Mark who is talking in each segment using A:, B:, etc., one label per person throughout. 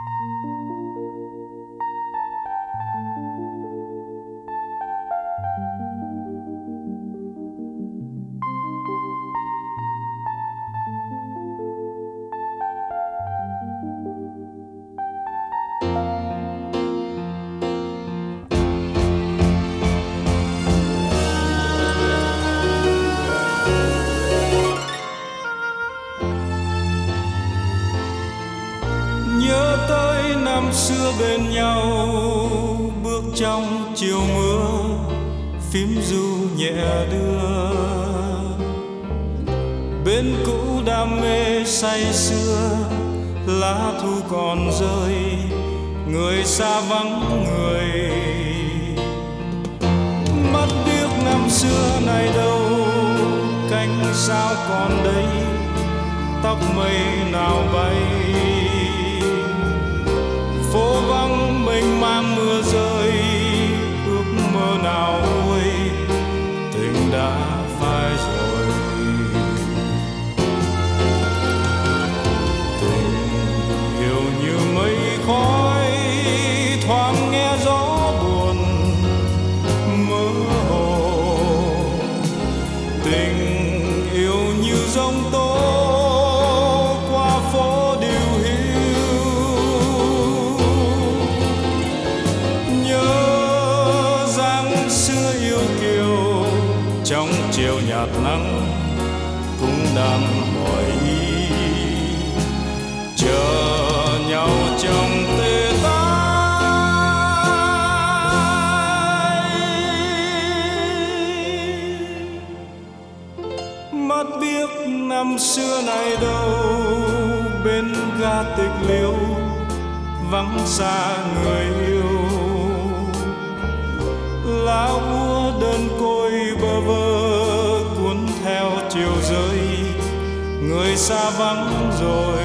A: Nhớ tới năm xưa bên nhau, bước trong chiều mưa, phím ru nhẹ đưa. Bên cũ đam mê say sưa, lá thu còn rơi, người xa vắng người. Mắt biếc năm xưa này đâu, cánh sao còn đây, tóc mây nào bay. Phố vắng mênh mang mưa rơi, ước mơ nào nguôi, tình đã phai rồi. Tình yêu như mây khói, thoáng nghe gió buồn mơ hồ. Tình yêu như giông tố qua phố điều hiu. Nhớ dáng xưa yêu kiều, trong chiều nhạt nắng cũng đan mỏi ý, chờ nhau trong tê tái. Mắt biếc năm xưa này đâu, bên ga tịch liêu vắng xa người yêu. Lá úa đơn côi bơ vơ cuốn theo chiều rơi, người xa vắng rồi.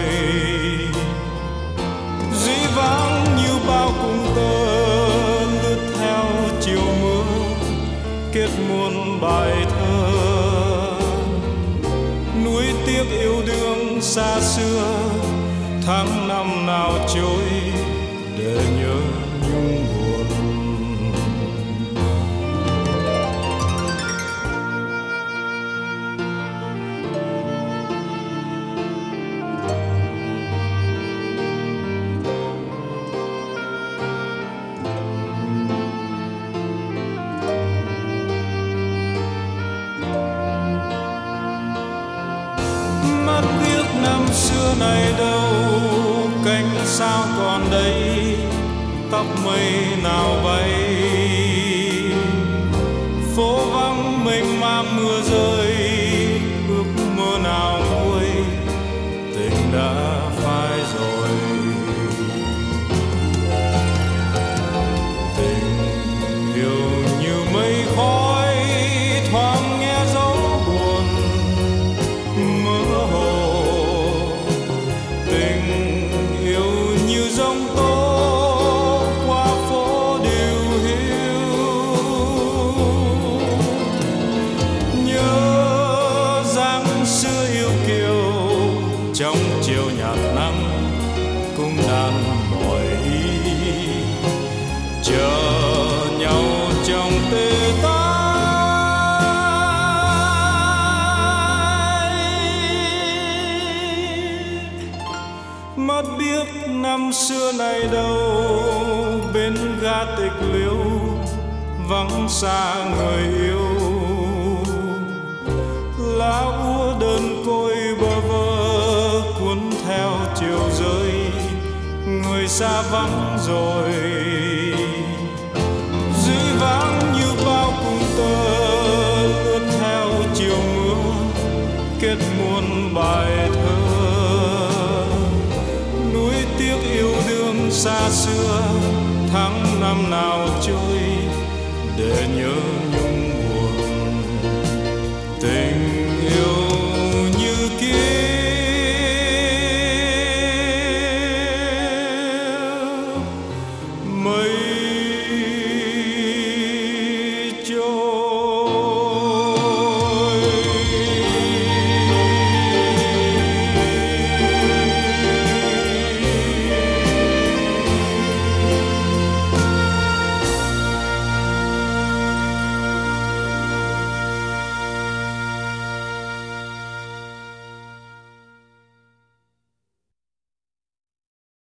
A: Dĩ vãng như bao cung tơ lướt theo chiều mưa, kết muôn bài thơ. Nuối tiếc yêu đương xa xưa, tháng năm nào trôi để nhớ nhung buồn. Mắt biếc năm xưa này đâu, cánh sao còn đây, tóc mây nào bay. Phố vắng mênh mang mưa rơi, ước mơ nào nguôi, tình đã phai rồi. Tình yêu như mây khói, thoáng nghe dấu buồn mơ hồ. Tình yêu như giông tố qua phố điều hiu. Nhớ dáng xưa yêu kiều, trong chiều nhạt nắng cũng đan mỏi ý, chờ nhau trong tê tái. Mắt biếc năm xưa này đâu, bên ga tịch liêu vắng xa người yêu. Lá úa đơn côi bơ vơ cuốn theo chiều rơi, người xa vắng rồi. Dĩ vãng như bao cung tơ lướt theo chiều mưa, kết muôn bài thơ. Nuối tiếc yêu đương xa xưa,